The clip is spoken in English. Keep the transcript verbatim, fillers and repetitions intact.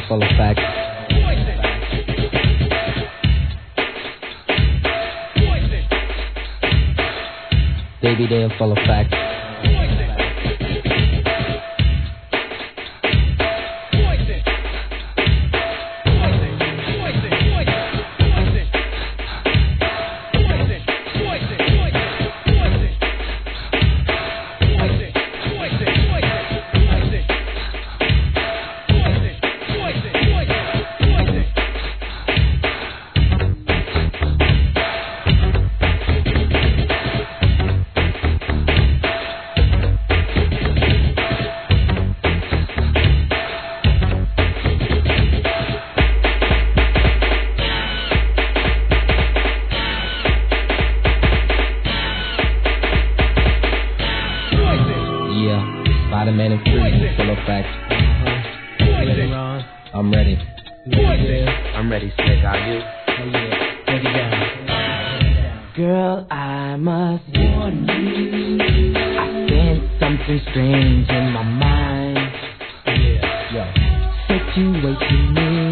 full of facts. Baby, they are full of facts. Spider-Man and Free, full of facts. Uh-huh. Ready, Ron? I'm ready. Yeah. I'm ready, Slick. Are you? Oh yeah. Take it down. Girl, I must warn you. I sense something strange in my mind. Yeah. Yeah. Situation